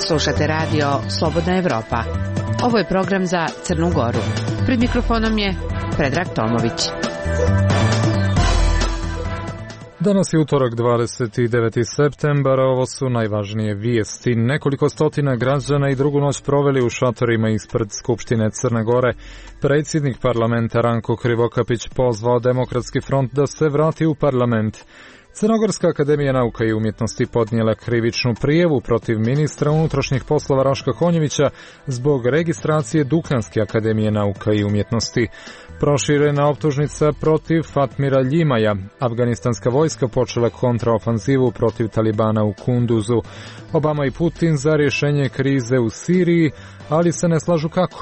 Slušate radio Slobodna Evropa. Ovo je program za Crnu Goru. Pred mikrofonom je Predrag Tomović. Danas je utorak 29. septembar, ovo su najvažnije vijesti. Nekoliko stotina građana i drugu noć proveli u šatorima ispred Skupštine Crne Gore. Predsjednik parlamenta Ranko Krivokapić pozvao Demokratski front da se vrati u parlament. Crnogorska akademija nauka i umjetnosti podnijela krivičnu prijavu protiv ministra unutrašnjih poslova Raška Konjevića zbog registracije Dukljanske akademije nauka i umjetnosti. Proširena optužnica protiv Fatmira Ljimaja. Afganistanska vojska počela kontraofanzivu protiv Talibana u Kunduzu. Obama i Putin za rješenje krize u Siriji, ali se ne slažu kako.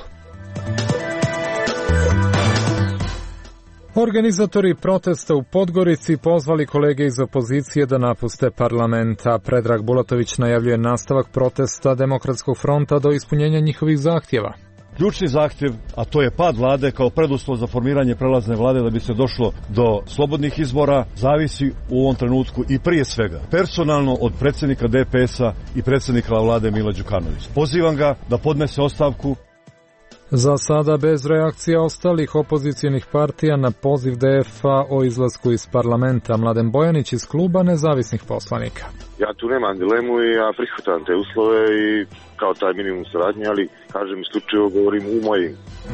Organizatori protesta u Podgorici pozvali kolege iz opozicije da napuste parlamenta. Predrag Bulatović najavljuje nastavak protesta Demokratskog fronta do ispunjenja njihovih zahtjeva. Ključni zahtjev, a to je pad vlade kao preduslov za formiranje prelazne vlade da bi se došlo do slobodnih izbora, zavisi u ovom trenutku i prije svega personalno od predsjednika DPS-a i predsjednika vlade Mila Đukanovića. Pozivam ga da podnese ostavku. Za sada bez reakcija ostalih opozicionih partija na poziv DF-a o izlasku iz parlamenta. Mladen Bojanić iz kluba nezavisnih poslanika. Ja tu nemam dilemu i ja prihvatam te uslove i kao taj minimum saradnje, ali kažem isključivo govorim u mojim.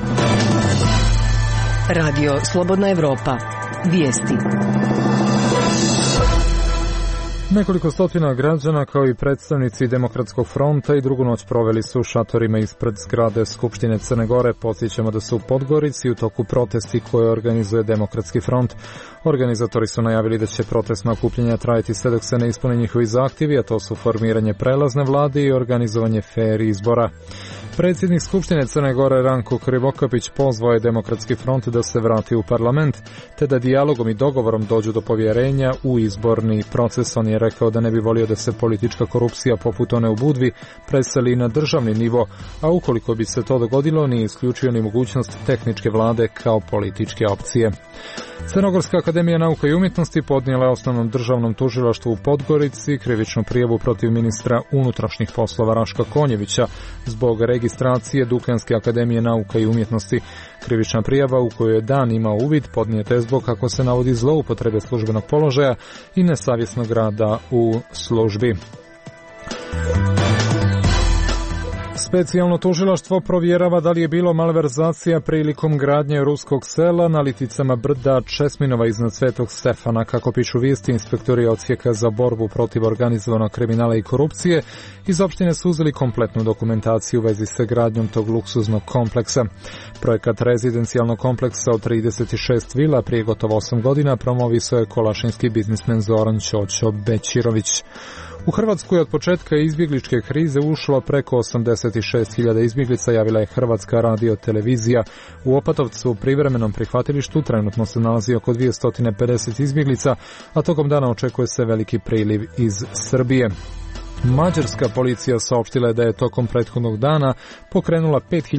Radio Slobodna Evropa. Vijesti. Nekoliko stotina građana kao i predstavnici Demokratskog fronta i drugu noć proveli su u šatorima ispred zgrade Skupštine Crne Gore. Podsjećamo da su u Podgorici u toku protesti koje organizuje Demokratski front. Organizatori su najavili da će protestna okupljanja trajati sve dok se ne ispune njihovi zahtjevi, a to su formiranje prelazne vlade i organizovanje fer izbora. Predsjednik Skupštine Crne Gore Ranko Krivokapić pozvao je Demokratski front da se vrati u parlament, te da dijalogom i dogovorom dođu do povjerenja u izborni proces. On je rekao da ne bi volio da se politička korupcija poput one u Budvi preseli na državni nivo, a ukoliko bi se to dogodilo nije isključio ni mogućnost tehničke vlade kao političke opcije. Crnogorska akademija nauka i umjetnosti podnijela je osnovnom državnom tužilaštvu u Podgorici krivičnu prijavu protiv ministra unutrašnjih poslova Raška Konjevića zbog registracije Dukljanske akademije nauka i umjetnosti. Krivična prijava u kojoj je dan imao uvid podnijeta je zbog, kako se navodi, zloupotrebe službenog položaja i nesavjesnog rada u službi. Specijalno tužilaštvo provjerava da li je bilo malverzacija prilikom gradnje ruskog sela na Liticama brda Česminova iznad Svetog Stefana. Kako pišu vijesti, inspektori odsjeka za borbu protiv organizovanog kriminala i korupcije iz opštine su uzeli kompletnu dokumentaciju u vezi sa gradnjom tog luksuznog kompleksa. Projekat rezidencijalnog kompleksa od 36 vila prije gotovo 8 godina promovisao je kolašinski biznismen Zoran Ćoćo Bećirović. U Hrvatsku je od početka izbjegličke krize ušlo preko 86.000 izbjeglica, javila je Hrvatska radiotelevizija. U Opatovcu, u privremenom prihvatilištu, trenutno se nalazi oko 250 izbjeglica, a tokom dana očekuje se veliki priliv iz Srbije. Mađarska policija saopštila je da je tokom prethodnog dana pokrenula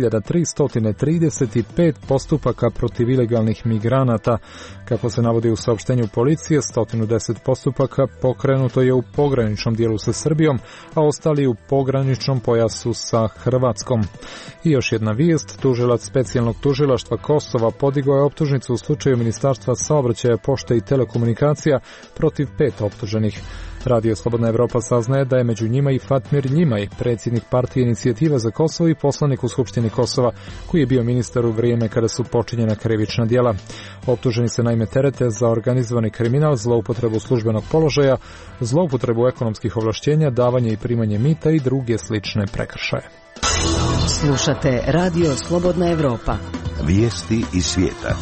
5335 postupaka protiv ilegalnih migranata. Kako se navodi u saopštenju policije, 110 postupaka pokrenuto je u pograničnom dijelu sa Srbijom, a ostali u pograničnom pojasu sa Hrvatskom. I još jedna vijest, tužilac specijalnog tužilaštva Kosova podigao je optužnicu u slučaju Ministarstva saobraćaja, pošte i telekomunikacija protiv 5 optuženih. Radio Slobodna Evropa saznaje da je među njima i Fatmir Ljimaj, predsjednik partije Inicijativa za Kosovo i poslanik u Skupštini Kosova, koji je bio ministar u vrijeme kada su počinjena krivična djela. Optuženi se naime terete za organizovani kriminal, zloupotrebu službenog položaja, zloupotrebu ekonomskih ovlašćenja, davanje i primanje mita i druge slične prekršaje. Slušate Radio Slobodna Evropa. Vijesti iz svijeta.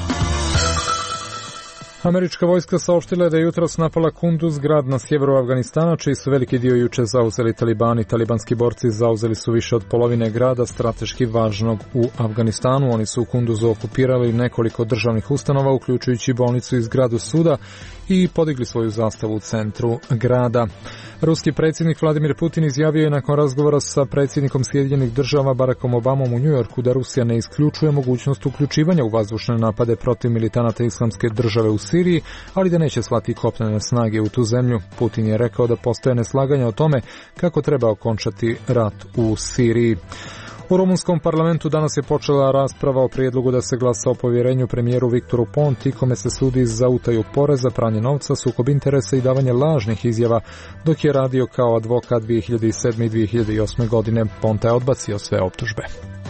Američka vojska saopštila je da je jutros napala Kunduz, grad na sjeveru Afganistana, čiji su veliki dio juče zauzeli Talibani. Talibanski borci zauzeli su više od polovine grada, strateški važnog u Afganistanu. Oni su u Kunduzu okupirali nekoliko državnih ustanova, uključujući bolnicu i zgradu suda, i podigli svoju zastavu u centru grada. Ruski predsjednik Vladimir Putin izjavio je nakon razgovora sa predsjednikom Sjedinjenih Država Barackom Obamom u Njujorku da Rusija ne isključuje mogućnost uključivanja u vazdušne napade protiv militanata Islamske države u Siriji, ali da neće slati kopnene snage u tu zemlju. Putin je rekao da postoje neslaganja o tome kako treba okončati rat u Siriji. U rumunskom parlamentu danas je počela rasprava o prijedlogu da se glasa o povjerenju premijeru Viktoru Ponti, kome se sudi za utaju poreza, pranje novca, sukob interesa i davanje lažnih izjava, dok je radio kao advokat 2007. i 2008. godine. Ponta je odbacio sve optužbe.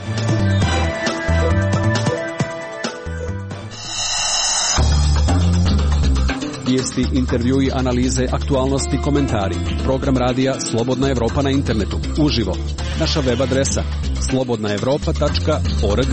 Vijesti, intervjui, analize, aktualnosti, komentari. Program radija Slobodna Evropa na internetu. Uživo. Naša web adresa slobodnaevropa.org.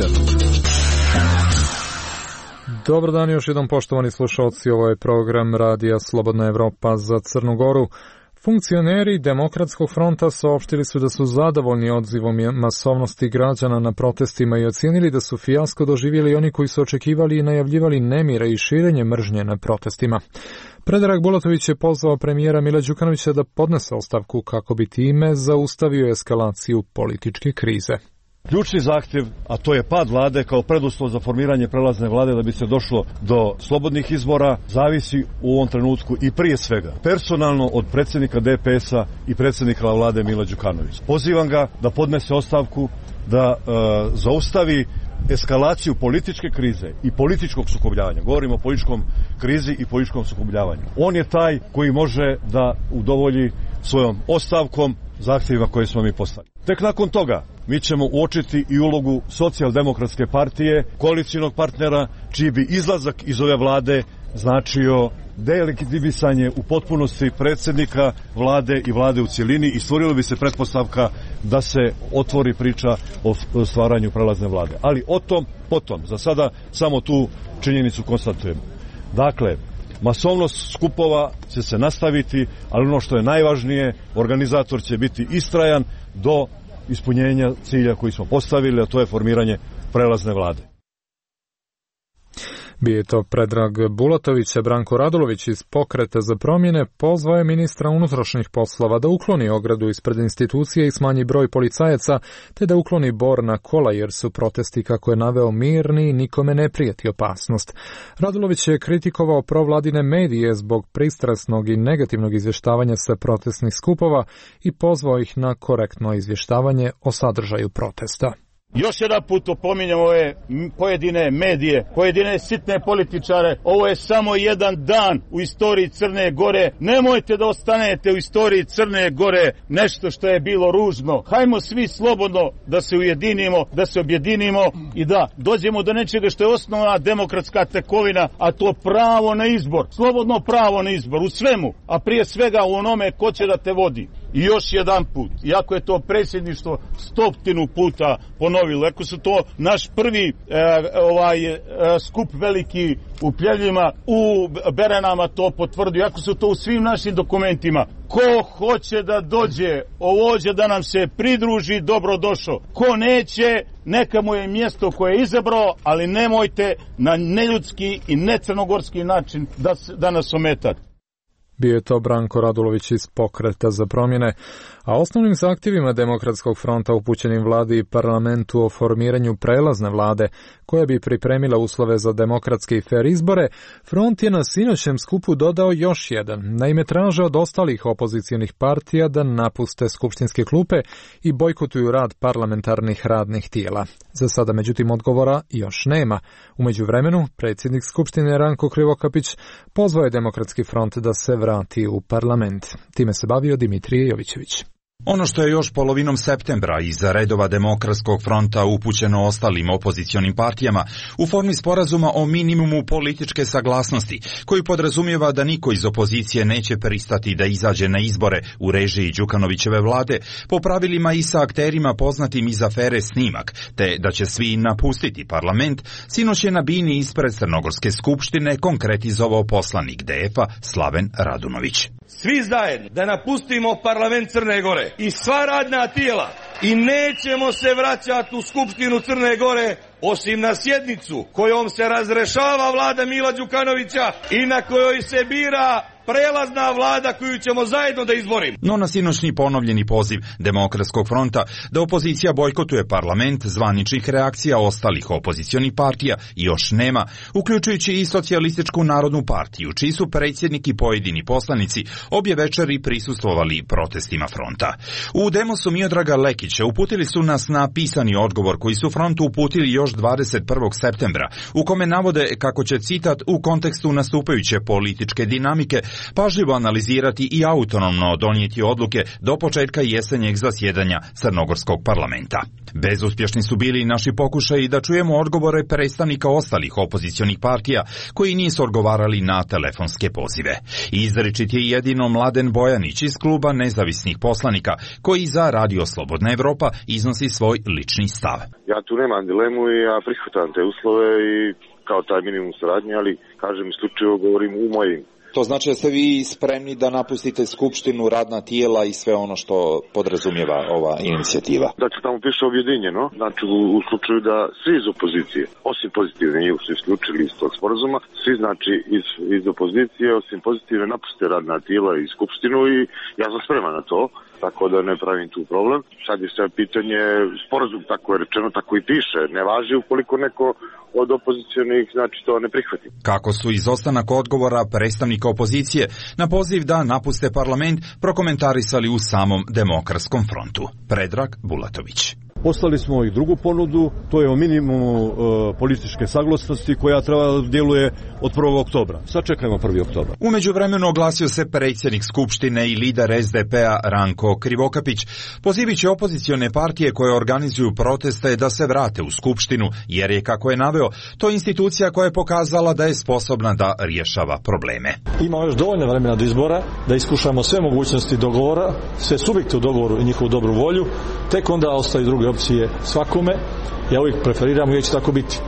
Dobar dan još jednom, poštovani slušalci, ovo je program radija Slobodna Evropa za Crnu Goru. Funkcioneri Demokratskog fronta saopštili su da su zadovoljni odzivom masovnosti građana na protestima i ocijenili da su fijasko doživjeli oni koji su očekivali i najavljivali nemire i širenje mržnje na protestima. Predrag Bulatović je pozvao premijera Mila Đukanovića da podnese ostavku kako bi time zaustavio eskalaciju političke krize. Ključni zahtjev, a to je pad vlade kao preduslov za formiranje prelazne vlade da bi se došlo do slobodnih izbora, zavisi u ovom trenutku i prije svega personalno od predsjednika DPS-a i predsjednika vlade Mila Đukanovića. Pozivam ga da podnese ostavku, da zaustavi eskalaciju političke krize i političkog sukobljavanja. Govorimo o političkom krizi i političkom sukobljavanju. On je taj koji može da udovolji svojom ostavkom zahtjevima koje smo mi postavili. Tek nakon toga mi ćemo uočiti i ulogu Socijaldemokratske partije, koalicijnog partnera, čiji bi izlazak iz ove vlade značio delegitimisanje u potpunosti predsjednika vlade i vlade u cjelini i stvorilo bi se pretpostavka da se otvori priča o stvaranju prelazne vlade. Ali o tom potom, za sada samo tu činjenicu konstatujemo. Dakle, masovnost skupova će se nastaviti, ali ono što je najvažnije, organizator će biti istrajan do ispunjenja cilja koji smo postavili, a to je formiranje prelazne vlade. Bio je to Predrag Bulatović. Branko Radulović iz Pokreta za promjene pozvao je ministra unutrašnjih poslova da ukloni ogradu ispred institucije i smanji broj policajaca, te da ukloni bor na kola, jer su protesti, kako je naveo, mirni i nikome ne prijeti opasnost. Radulović je kritikovao provladine medije zbog pristrasnog i negativnog izvještavanja sa protestnih skupova i pozvao ih na korektno izvještavanje o sadržaju protesta. Još jedan put opominjem ove pojedine medije, pojedine sitne političare. Ovo je samo jedan dan u istoriji Crne Gore. Nemojte da ostanete u istoriji Crne Gore nešto što je bilo ružno. Hajmo svi slobodno da se ujedinimo, da se objedinimo i da dođemo do nečega što je osnovna demokratska tekovina, a to pravo na izbor. Slobodno pravo na izbor u svemu, a prije svega u onome ko će da te vodi. I još jedan put, iako je to predsjedništvo 100 puta ponovilo, ako su to naš prvi skup veliki u Pljeljima, u Berenama to potvrdio, ako su to u svim našim dokumentima. Ko hoće da dođe ovdje da nam se pridruži, dobro došao. Ko neće, neka mu je mjesto koje je izabrao, ali nemojte na neljudski i necrnogorski način da nas ometate. Bio je to Branko Radulović iz Pokreta za promjene, a osnovnim zahtjevima Demokratskog fronta upućenim vladi i parlamentu o formiranju prelazne vlade, koja bi pripremila uslove za demokratske i fer izbore, front je na sinoćem skupu dodao još jedan. Naime, traže od ostalih opozicionih partija da napuste skupštinske klupe i bojkotuju rad parlamentarnih radnih tijela. Za sada, međutim, odgovora još nema. U međuvremenu, predsjednik Skupštine Ranko Krivokapić pozvao je Demokratski front da se vrati u parlament. Time se bavio Dimitrije Jovićević. Ono što je još polovinom septembra iz redova Demokratskog fronta upućeno ostalim opozicionim partijama u formi sporazuma o minimumu političke saglasnosti, koji podrazumijeva da niko iz opozicije neće pristati da izađe na izbore u režiji Đukanovićeve vlade, po pravilima i sa akterima poznatim iz afere Snimak, te da će svi napustiti parlament, sinoć je na bini ispred Crnogorske skupštine konkretizovao poslanik DF-a Slaven Radunović. Svi zajedno da napustimo parlament Crne Gore i sva radna tijela i nećemo se vraćati u Skupštinu Crne Gore osim na sjednicu kojom se razrešava vlada Mila Đukanovića i na kojoj se bira prelazna vlada koju ćemo zajedno da izborimo. No na sinoćni ponovljeni poziv Demokratskog fronta da opozicija bojkotuje parlament, zvaničnih reakcija ostalih opozicionih partija još nema, uključujući i Socijalističku narodnu partiju, čiji su predsjednik i pojedini poslanici obje večeri prisustvovali protestima fronta. U Demosu Miodraga Lekića uputili su nas na pisani odgovor koji su frontu uputili još 21. septembra, u kome navode kako će, citat, u kontekstu nastupajuće političke dinamike pažljivo analizirati i autonomno donijeti odluke do početka jesenjeg zasjedanja Crnogorskog parlamenta. Bezuspješni su bili naši pokušaji da čujemo odgovore predstavnika ostalih opozicionih partija koji nisu odgovarali na telefonske pozive. Izričit je jedino Mladen Bojanić iz kluba nezavisnih poslanika koji za Radio Slobodna Evropa iznosi svoj lični stav. Ja tu nemam dilemu i ja prihvatam te uslove i kao taj minimum saradnje, ali kažem isključivo govorim u mojim. To znači da ste vi spremni da napustite skupštinu, radna tijela i sve ono što podrazumijeva ova inicijativa? Dakle, tamo piše objedinjeno, znači u slučaju da svi iz opozicije, osim pozitivne, njih su isključili iz tog sporazuma, svi znači iz opozicije, osim pozitivne, napuste radna tijela i skupštinu i ja sam spreman na to, tako da ne pravim tu problem. Sad je sve pitanje, sporazum tako je rečeno, tako i piše, ne važi ukoliko neko od opozicionih, znači to ne prihvati. Kako su izostanak odgovora predstavnika opozicije na poziv da napuste parlament prokomentarisali u samom Demokratskom frontu. Predrag Bulatović. Poslali smo i drugu ponudu, to je o minimumu političke saglasnosti koja treba da djeluje od 1. oktobra. Sad čekajmo 1. oktobar. U međuvremenu oglasio se predsjednik Skupštine i lider SDP-a Ranko Krivokapić, pozivajući opozicione partije koje organizuju proteste da se vrate u Skupštinu, jer je, kako je naveo, to institucija koja je pokazala da je sposobna da rješava probleme. Imamo još dovoljno vremena do izbora da iskušamo sve mogućnosti dogovora, sve subjekte u dogovoru i njihovu dobru volju, tek onda ostaju druge opcije svakome. Ja uvijek preferiram, uvijek će tako biti,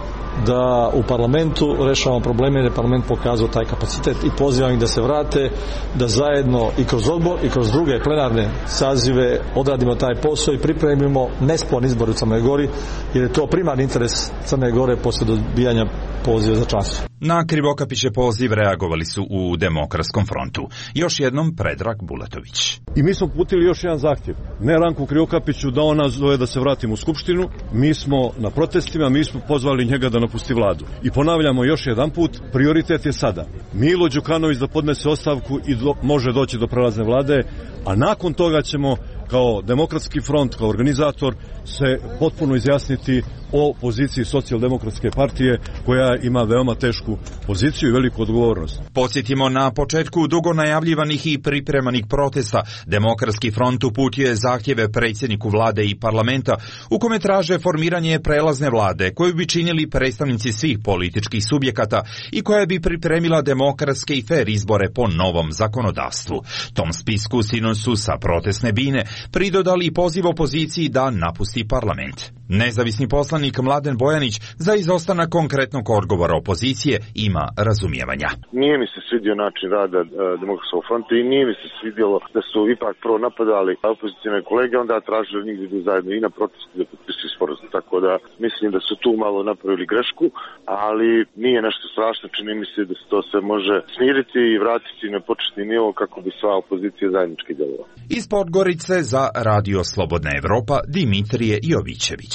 da u parlamentu rešavamo probleme, jer je parlament pokazao taj kapacitet i pozivam ih da se vrate, da zajedno i kroz odbor i kroz druge plenarne sazive odradimo taj posao i pripremimo nesporni izbor u Crnoj Gori, jer je to primarni interes Crne Gore poslije dobijanja poziva za članstvo. Na Krivokapićev poziv reagovali su u Demokratskom frontu. Još jednom Predrag Bulatović. I mi smo putili još jedan zahtjev. Ne Ranku Krivokapiću da on nas zove da se vratimo u Skupštinu. Mi smo na protestima, mi smo pozvali njega da napusti vladu. I ponavljamo još jedan put, prioritet je sada Milo Đukanović da podnese ostavku i može doći do prelazne vlade, a nakon toga ćemo kao Demokratski front, kao organizator, se potpuno izjasniti o poziciji Socijaldemokratske partije, koja ima veoma tešku poziciju i veliku odgovornost. Podsjetimo, na početku dugo najavljivanih i pripremanih protesta Demokratski front uputio je zahtjeve predsjedniku vlade i parlamenta u kome traže formiranje prelazne vlade koju bi činili predstavnici svih političkih subjekata i koja bi pripremila demokratske i fer izbore po novom zakonodavstvu. Tom spisku sinoć su sa protestne bine pridodali i poziv opoziciji da napusti parlament. Nezavisni poslanik Mladen Bojanić za izostanak konkretnog odgovora opozicije ima razumijevanja. Nije mi se svidio način rada Demokratskog fronta i nije mi se svidjelo da su ipak prvo napadali opozicione kolege, onda tražili njih da idu zajedno i na protestu da potpisuju sporazum. Tako da mislim da su tu malo napravili grešku, ali nije nešto strašno, čini mi se da se to sve može smiriti i vratiti na početni nivo kako bi sva opozicija zajednički djelovala. Iz Podgorice za Radio Slobodna Evropa Dimitrije Jovićević.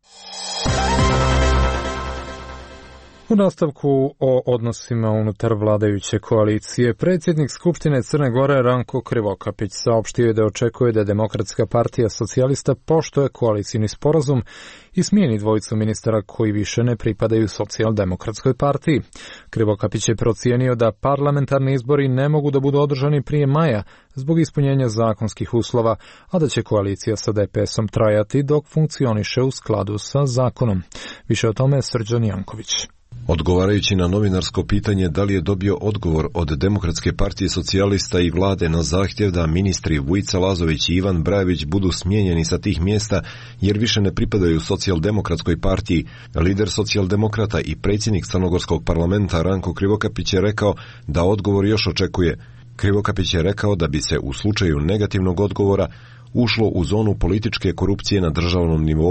U nastavku o odnosima unutar vladajuće koalicije, predsjednik Skupštine Crne Gore Ranko Krivokapić saopštio je da očekuje da Demokratska partija socijalista poštuje koalicijni sporazum i smijeni dvojicu ministara koji više ne pripadaju Socijaldemokratskoj partiji. Krivokapić je procijenio da parlamentarni izbori ne mogu da budu održani prije maja zbog ispunjenja zakonskih uslova, a da će koalicija sa DPS-om trajati dok funkcioniše u skladu sa zakonom. Više o tome Srđan Janković. Odgovarajući na novinarsko pitanje da li je dobio odgovor od Demokratske partije socijalista i vlade na zahtjev da ministri Vujica Lazović i Ivan Brajević budu smijenjeni sa tih mjesta jer više ne pripadaju Socijaldemokratskoj partiji, lider socijaldemokrata i predsjednik Crnogorskog parlamenta Ranko Krivokapić je rekao da odgovor još očekuje. Krivokapić je rekao da bi se u slučaju negativnog odgovora ušlo u zonu političke korupcije na državnom nivou.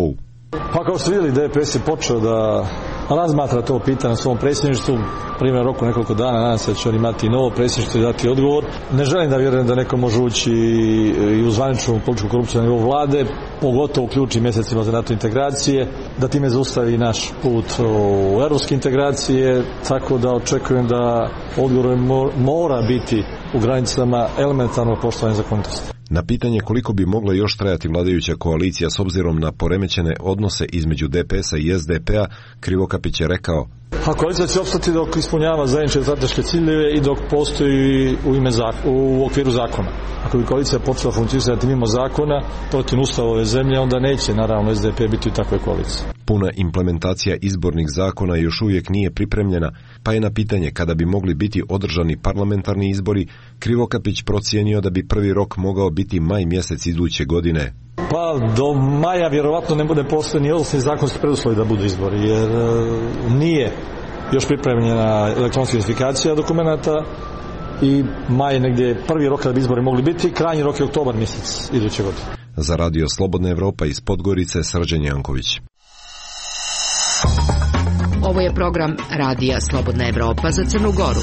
Pa kao ste vidjeli, DPS je počeo da razmatra to pitanje na svom predsjedništvu, primjer roku nekoliko dana, nadam se da će on imati novo predsjedništvo i dati odgovor. Ne želim da vjerujem da neko može ući i u zvaničnu političku korupciju na nivou vlade, pogotovo u ključnim mjesecima za NATO integracije, da time zaustavi naš put u europske integracije, tako da očekujem da odgovor mora biti u granicama elementarnog poštovanja zakonitosti. Na pitanje koliko bi mogla još trajati vladajuća koalicija s obzirom na poremećene odnose između DPS-a i SDP-a, Krivokapić je rekao: A koalicija će opstati dok ispunjava zajedničke strateške ciljeve i dok postoji u okviru zakona. Ako bi koalicija počela funkcionirati mimo zakona, protiv ustava ove zemlje, onda neće naravno SDP biti u takvoj koaliciji. Puna implementacija izbornih zakona još uvijek nije pripremljena, pa je na pitanje kada bi mogli biti održani parlamentarni izbori, Krivokapić procijenio da bi prvi rok mogao biti maj mjesec iduće godine. Pa do maja vjerovatno ne postoji ni osnovni zakonski preduslovi da budu izbori, jer nije još pripremljena elektronska identifikacija dokumenata i maj je negdje prvi rok kada bi izbori mogli biti, krajnji rok je oktobar mjesec iduće godine. Za Radio Slobodna Evropa iz Podgorice, Srđan Janković. Ovo je program Radija Slobodna Evropa za Crnu Goru.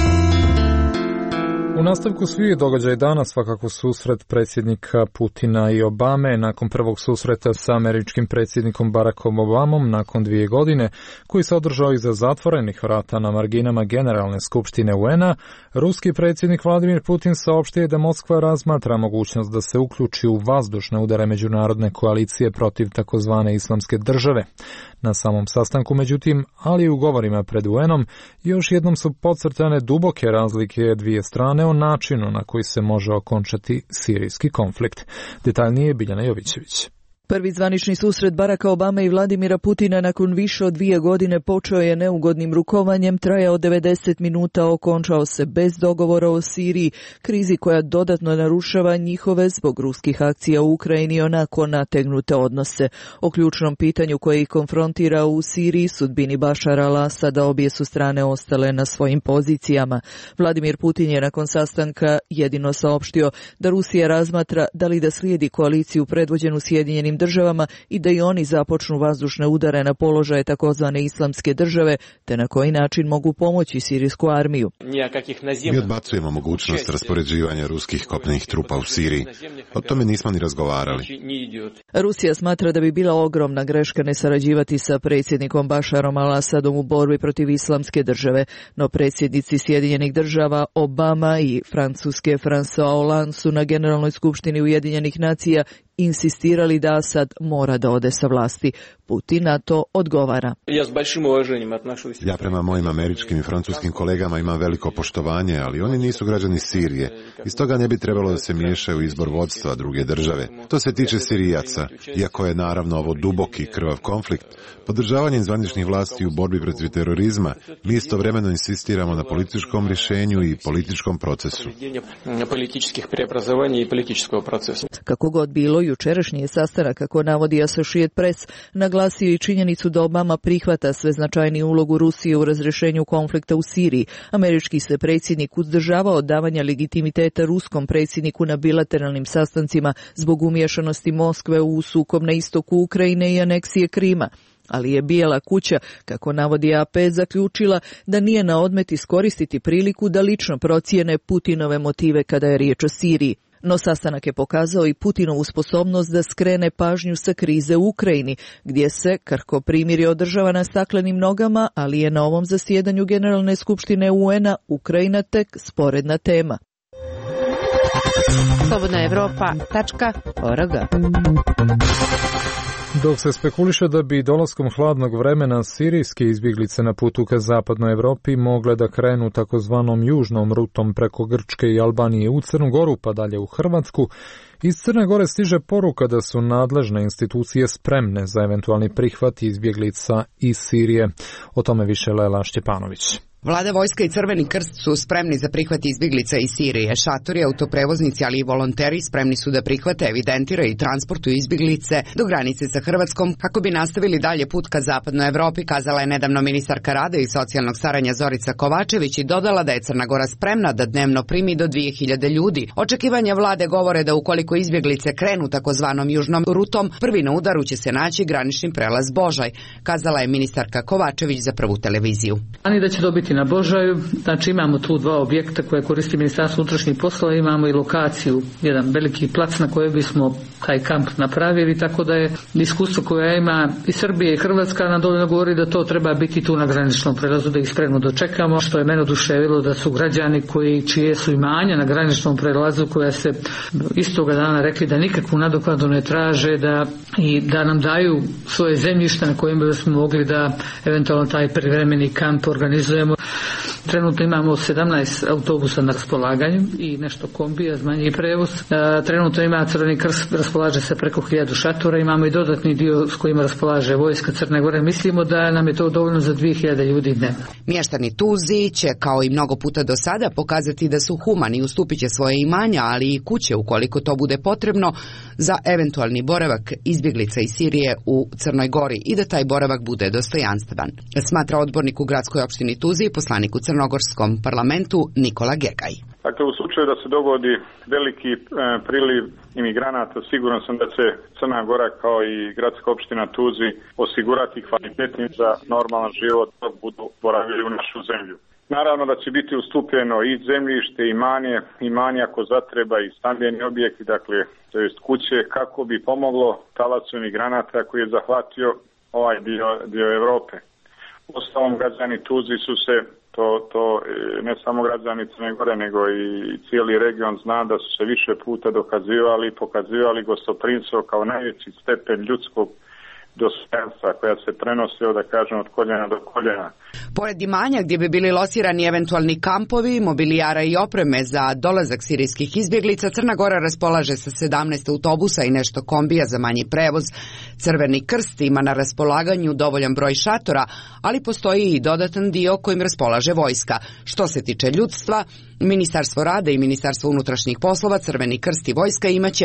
U nastavku svih događaja dana svakako susret predsjednika Putina i Obame nakon prvog susreta sa američkim predsjednikom Barackom Obamom nakon 2 godine, koji se održao iza zatvorenih vrata na marginama Generalne skupštine UN-a, ruski predsjednik Vladimir Putin saopštio da Moskva razmatra mogućnost da se uključi u vazdušne udare međunarodne koalicije protiv takozvane islamske države. Na samom sastanku, međutim, ali i u govorima pred UN-om, još jednom su podcrtane duboke razlike dvije strane o načinu na koji se može okončati sirijski konflikt. Detaljnije Biljana Jovićević. Prvi zvanični susret Baracka Obame i Vladimira Putina nakon više od 2 godine počeo je neugodnim rukovanjem, trajao 90 minuta, okončao se bez dogovora o Siriji, krizi koja dodatno narušava njihove zbog ruskih akcija u Ukrajini onako nategnute odnose. O ključnom pitanju koje ih konfrontira u Siriji, sudbini Bašara al-Asada, obje su strane ostale na svojim pozicijama. Vladimir Putin je nakon sastanka jedino saopštio da Rusija razmatra da li da slijedi koaliciju predvođenu Sjedinjenim državama i da i oni započnu vazdušne udare na položaje takozvane islamske države, te na koji način mogu pomoći sirijsku armiju. Mi odbacujemo mogućnost raspoređivanja ruskih kopnenih trupa u Siriji. O tome nismo ni razgovarali. Rusija smatra da bi bila ogromna greška ne sarađivati sa predsjednikom Bašarom al-Asadom u borbi protiv islamske države, no predsjednici Sjedinjenih država Obama i Francuske François Hollande su na Generalnoj skupštini Ujedinjenih nacija insistirali da Asad mora da ode sa vlasti. Putin na to odgovara. Ja prema mojim američkim i francuskim kolegama imam veliko poštovanje, ali oni nisu građani Sirije. Iz toga ne bi trebalo da se miješaju u izbor vodstva druge države. To se tiče Sirijaca, iako je naravno ovo duboki krvav konflikt. Podržavanjem zvaničnih vlasti u borbi protiv terorizma, mi istovremeno insistiramo na političkom rješenju i političkom procesu. Kako god bilo, jučerašnji je sastanak, kako navodi Associated Press, naglasio i činjenicu da Obama prihvata sve značajniju ulogu Rusije u razrješenju konflikta u Siriji. Američki se predsjednik uzdržavao od davanja legitimiteta ruskom predsjedniku na bilateralnim sastancima zbog umiješanosti Moskve u sukob na istoku Ukrajine i aneksije Krima. Ali je Bijela kuća, kako navodi AP, zaključila da nije na odmet iskoristiti priliku da lično procijene Putinove motive kada je riječ o Siriji. No sastanak je pokazao i Putinovu sposobnost da skrene pažnju sa krize u Ukrajini, gdje se krhko primirje održava na staklenim nogama, ali je na ovom zasjedanju Generalne skupštine UN-a Ukrajina tek sporedna tema. slobodnaevropa.org. Dok se spekuliše da bi dolaskom hladnog vremena sirijske izbjeglice na putu ka zapadnoj Evropi mogle da krenu takozvanom južnom rutom preko Grčke i Albanije u Crnu Goru pa dalje u Hrvatsku, iz Crne Gore stiže poruka da su nadležne institucije spremne za eventualni prihvat izbjeglica iz Sirije. O tome više Lela Šćepanović. Vlada, vojska i Crveni krst su spremni za prihvat izbjeglica iz Sirije. Šatori, autoprevoznici, ali i volonteri spremni su da prihvate, evidentiraju i transportuju izbjeglice do granice sa Hrvatskom kako bi nastavili dalje put ka zapadnoj Evropi, kazala je nedavno ministarka rada i socijalnog staranja Zorica Kovačević i dodala da je Crna Gora spremna da dnevno primi do 2000 ljudi. Očekivanja vlade govore da ukoliko izbjeglice krenu takozvanom južnom rutom, prvi na udaru će se naći granični prelaz Božaj, kazala je ministarka Kovačević za Prvu televiziju. Ani da će dobiti na Božaju, znači imamo tu dva objekta koje koristi Ministarstvo unutrašnjih poslova, imamo i lokaciju, jedan veliki plac na kojem bismo taj kamp napravili, tako da je iskustvo koje ima i Srbija i Hrvatska nam dovoljno govori da to treba biti tu na graničnom prelazu, da ih spremno dočekamo. Što je mene oduševilo da su građani čije su imanja na graničnom prelazu, koja se istoga dana rekli da nikakvu nadoknadu ne traže, da nam daju svoje zemljište na kojem bismo mogli da eventualno taj privremeni kamp organizujemo. Trenutno imamo 17 autobusa na raspolaganju i nešto kombija za manji prevoz. Trenutno ima Crveni krst, raspolaže se preko 1000 šatora, imamo i dodatni dio s kojima raspolaže vojska Crne Gore. Mislimo da nam je to dovoljno za 2000 ljudi dnevno. Mještani Tuzi će, kao i mnogo puta do sada, pokazati da su humani i ustupit će svoje imanja, ali i kuće ukoliko to bude potrebno za eventualni boravak izbjeglica iz Sirije u Crnoj Gori i da taj boravak bude dostojanstven, smatra odbornik u gradskoj opštini Tuzi i poslanik u Crnogorskom parlamentu Nikola Gegaj. Dakle, u slučaju da se dogodi veliki priliv imigranata, siguran sam da će Crna Gora kao i gradska opština Tuzi osigurati kvalitetnim za normalan život dok budu boravili u našu zemlju. Naravno da će biti ustupljeno i zemljište, imanje ako zatreba i stambeni objekti, dakle, to jest kuće, kako bi pomoglo talasu imigranata koji je zahvatio ovaj dio Evrope. Ostalom, građani Tuzi su se, to ne samo građani Crne Gore, nego i cijeli region zna da su se više puta dokazivali i pokazivali gostoprimstvo kao najveći stepen ljudskog dostojanstva koja se prenosio, da kažem, od koljena do koljena. Pored imanja gdje bi bili locirani eventualni kampovi, mobilijara i opreme za dolazak sirijskih izbjeglica, Crna Gora raspolaže sa 17 autobusa i nešto kombija za manji prevoz. Crveni krst ima na raspolaganju dovoljan broj šatora, ali postoji i dodatan dio kojim raspolaže vojska. Što se tiče ljudstva, Ministarstvo rada i Ministarstvo unutrašnjih poslova, Crveni krst i vojska imaće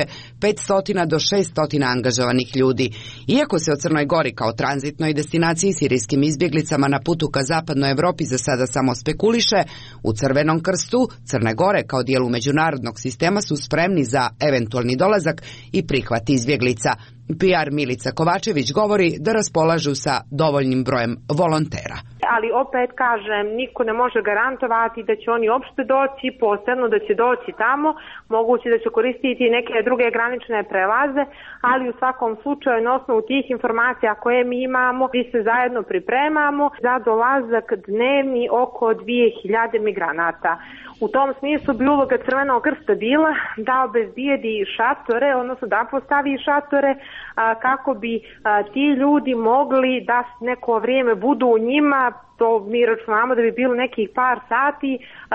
500 do 600 angažovanih ljudi. Iako se o Crnoj Gori kao tranzitnoj destinaciji sirijskim izbjeglicama na putu ka zapadnoj Evropi za sada samo spekuliše, u Crvenom krstu Crne Gore kao dijelu međunarodnog sistema su spremni za eventualni dolazak i prihvat izbjeglica. PR Milica Kovačević govori da raspolažu sa dovoljnim brojem volontera. Ali opet kažem, niko ne može garantovati da će oni uopšte doći, posebno da će doći tamo, moguće da će koristiti neke druge granične prelaze, ali u svakom slučaju na osnovu tih informacija koje mi imamo, mi se zajedno pripremamo za dolazak dnevni oko 2000 migranata. U tom smislu bi uloga Crvenog krsta bila da obezbijedi šatore, odnosno da postavi šatore kako bi ti ljudi mogli da neko vrijeme budu u njima. To mi računamo da bi bilo nekih par sati,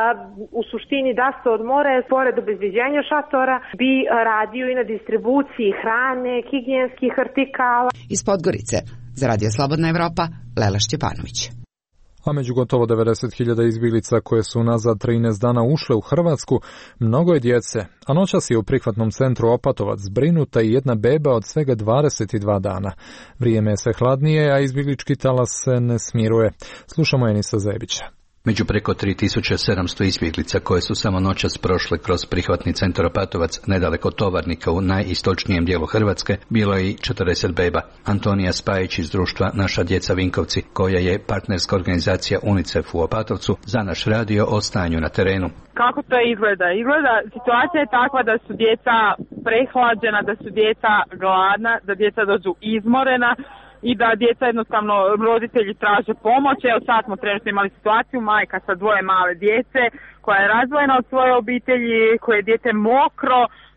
u suštini da se odmore, pored obezbeđenja šatora bi radio i na distribuciji hrane, higijenskih artikala. Iz Podgorice, za Radio Slobodna Evropa, Lela Šćepanović. A među gotovo 90.000 izbjeglica koje su nazad 13 dana ušle u Hrvatsku, mnogo je djece, a noćas je u prihvatnom centru Opatovac zbrinuta i jedna beba od svega 22 dana. Vrijeme je sve hladnije, a izbjeglički talas se ne smiruje. Slušamo Enisa Zebića. Među preko 3700 izbjeglica koje su samo noćas prošle kroz prihvatni centar Opatovac nedaleko Tovarnika u najistočnijem dijelu Hrvatske bilo je i 40 beba. Antonija Spajić iz društva Naša djeca Vinkovci, koja je partnerska organizacija UNICEF u Opatovcu, za naš radio o stanju na terenu. Kako to izgleda? Situacija je takva da su djeca prehlađena, da su djeca gladna, da djeca dođu izmorena i da djeca jednostavno, roditelji traže pomoć. Evo sad smo trenutno imali situaciju, majka sa 2 male djece koja je razdvojena od svoje obitelji, koje je dijete mokro,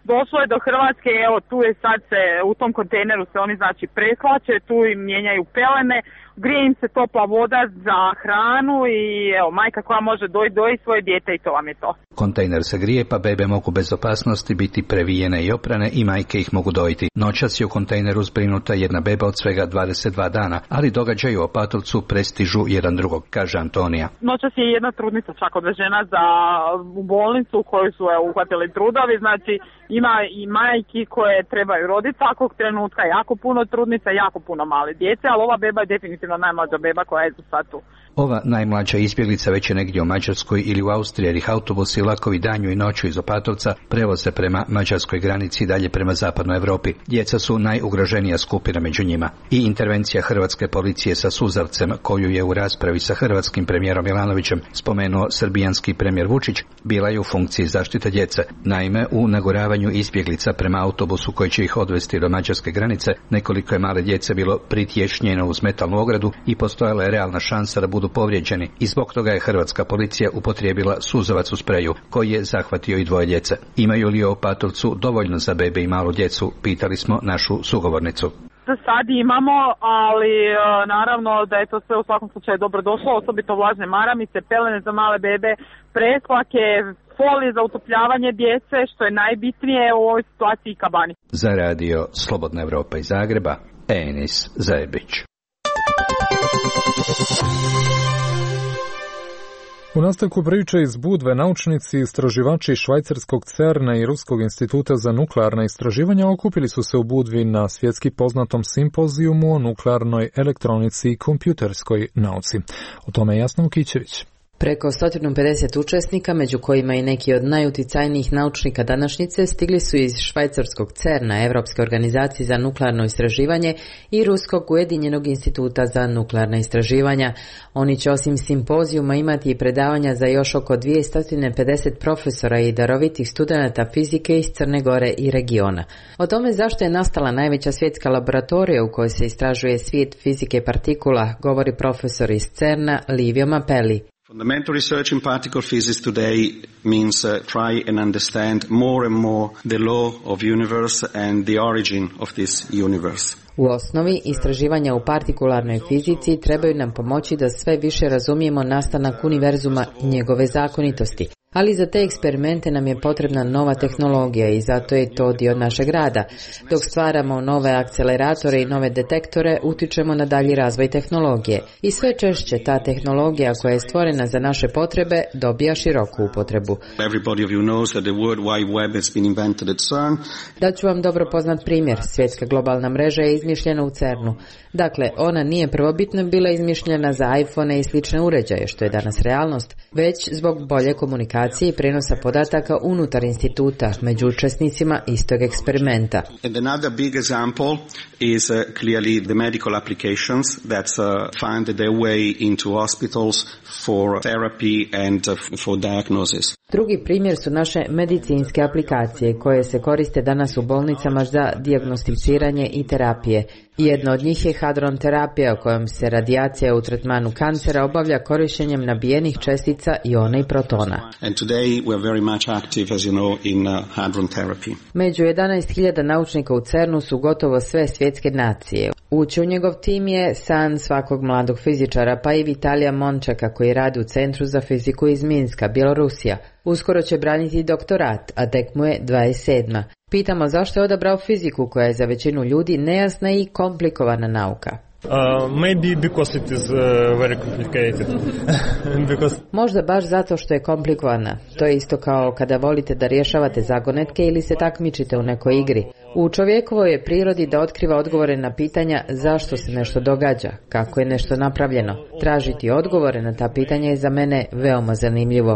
došlo je do Hrvatske, evo tu je sad se, u tom kontejneru se oni znači preslače, tu im mijenjaju pelene, grije im se topla voda za hranu i evo majka koja može doji svoje dijete i to vam je to. Kontejner se grije pa bebe mogu bez opasnosti biti previjene i oprane i majke ih mogu dojiti. Noćas je u kontejneru zbrinuta jedna beba od svega 22 dana, ali događaji u Opatovcu prestižu jedan drugog, kaže Antonija. Noćas je jedna trudnica čak odvežena u bolnicu u kojoj su uhvatili trudovi, znači ima i majki koje trebaju roditi svakog trenutka, jako puno trudnica, jako puno male djece, ali ova beba je definitivno najmlađa beba koja je sad tu. Ova najmlađa izbjeglica već je negdje u Mađarskoj ili u Austriji, jer ih autobusi i vlakovi danju i noću iz Opatovca prevoze prema mađarskoj granici i dalje prema zapadnoj Europi. Djeca su najugroženija skupina među njima. I intervencija hrvatske policije sa suzavcem, koju je u raspravi sa hrvatskim premijerom Milanovićem spomenuo srbijanski premijer Vučić, bila je u funkciji zaštite djece. Naime, u naguravanju izbjeglica prema autobusu koji će ih odvesti do mađarske granice, nekoliko je male djece bilo pritješnjeno uz metalnu ogradu i postojala je realna šansa da budu povrijeđeni i zbog toga je hrvatska policija upotrijebila suzavac u spreju koji je zahvatio i dvoje djece. Imaju li u Opatovcu dovoljno za bebe i malu djecu, pitali smo našu sugovornicu. Sad imamo, ali naravno da je to sve u svakom slučaju dobro došlo, osobito vlažne maramice, pelene za male bebe, presklake, folije za utopljavanje djece, što je najbitnije u ovoj situaciji, kabani. Za radio Slobodna Evropa iz Zagreba, Enis Zajebić. U nastavku priče iz Budve naučnici i istraživači švajcarskog CERN-a i Ruskog instituta za nuklearna istraživanja okupili su se u Budvi na svjetski poznatom simpozijumu o nuklearnoj elektronici i kompjuterskoj nauci. O tome je Jasna Ukićević. Preko 150 učesnika, među kojima i neki od najuticajnijih naučnika današnjice, stigli su iz švajcarskog CERN-a, Europske organizacije za nuklearno istraživanje, i Ruskog ujedinjenog instituta za nuklearna istraživanja. Oni će osim simpozijuma imati i predavanja za još oko 250 profesora i darovitih studenata fizike iz Crne Gore i regiona. O tome zašto je nastala najveća svjetska laboratorija u kojoj se istražuje svijet fizike partikula, govori profesor iz CERN-a Livio Mapelli. Fundamental research in particle physics today means try and understand more and more the law of universe and the origin of this universe. U osnovi, istraživanja u partikularnoj fizici trebaju nam pomoći da sve više razumijemo nastanak univerzuma i njegove zakonitosti. Ali za te eksperimente nam je potrebna nova tehnologija i zato je to dio našeg rada. Dok stvaramo nove akceleratore i nove detektore, utičemo na dalji razvoj tehnologije. I sve češće ta tehnologija koja je stvorena za naše potrebe dobija široku upotrebu. Daću vam dobro poznat primjer. Svjetska globalna mreža je izmišljena u CERN-u. Dakle, ona nije prvobitno bila izmišljena za iPhone i slične uređaje, što je danas realnost, već zbog bolje komunikacije i prenosa podataka unutar instituta među učesnicima istog eksperimenta. And another big example is clearly the medical applications that find their way into hospitals for therapy and for diagnosis. Drugi primjer su naše medicinske aplikacije koje se koriste danas u bolnicama za dijagnosticiranje i terapije. Jedna od njih je hadron terapija, kojom se radijacija u tretmanu kancera obavlja korištenjem nabijenih čestica iona i protona. And today we are very much active, as you know, in hadron therapy. Među 11.000 naučnika u CERN-u su gotovo sve svjetske nacije. Ući u njegov tim je san svakog mladog fizičara, pa i Vitalija Mončaka koji radi u Centru za fiziku iz Minska, Bjelorusija. Uskoro će braniti doktorat, a tek mu je 27. Pitamo zašto je odabrao fiziku koja je za većinu ljudi nejasna i komplikovana nauka. Maybe because it is very complicated. Možda baš zato što je komplikovana. To je isto kao kada volite da rješavate zagonetke ili se takmičite u nekoj igri. U čovjekovoj je prirodi da otkriva odgovore na pitanja zašto se nešto događa, kako je nešto napravljeno. Tražiti odgovore na ta pitanja je za mene veoma zanimljivo.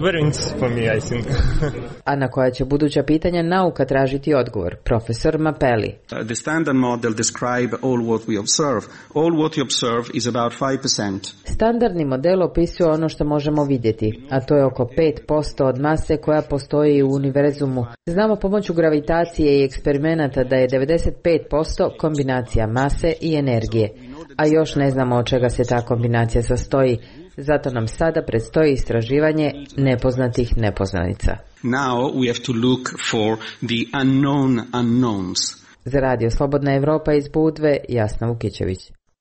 A na koja će buduća pitanja nauka tražiti odgovor? Profesor Mapelli. The standard model describe all what we observe. All what you observe is about 5%. Standardni model opisuje ono što možemo vidjeti, a to je oko 5% od mase koja postoji u univerzumu. Znamo pomoću gravitacije i eksperimenata da je 95% kombinacija mase i energije, a još ne znamo od čega se ta kombinacija sastoji. zato nam sada predstoji istraživanje nepoznatih nepoznanica. Now we have to look for the unknown unknowns. Za Radio Slobodna Evropa iz Budve, Jasna Vukićević.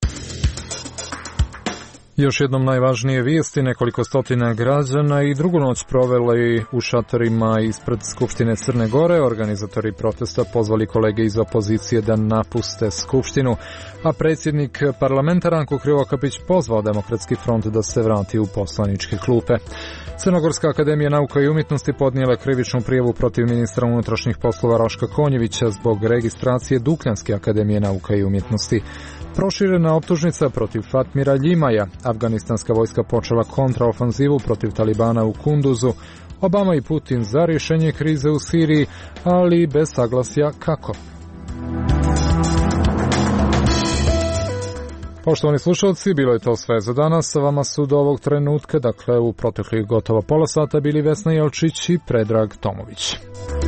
Još jednom najvažnije vijesti, nekoliko stotina građana i drugu noć proveli u šatorima ispred Skupštine Crne Gore. Organizatori protesta pozvali kolege iz opozicije da napuste Skupštinu, a predsjednik parlamenta Ranko Krivokapić pozvao Demokratski front da se vrati u poslaničke klupe. Crnogorska akademija nauka i umjetnosti podnijela krivičnu prijavu protiv ministra unutrašnjih poslova Raška Konjevića zbog registracije Dukljanske akademije nauka i umjetnosti. Proširena optužnica protiv Fatmira Ljimaja. Afganistanska vojska počela kontraofanzivu protiv Talibana u Kunduzu. Obama i Putin za rješenje krize u Siriji, ali bez saglasja kako. Poštovani slušalci, bilo je to sve za danas. Sa vama su do ovog trenutka, dakle u proteklih gotovo pola sata, bili Vesna Jelčić i Predrag Tomović.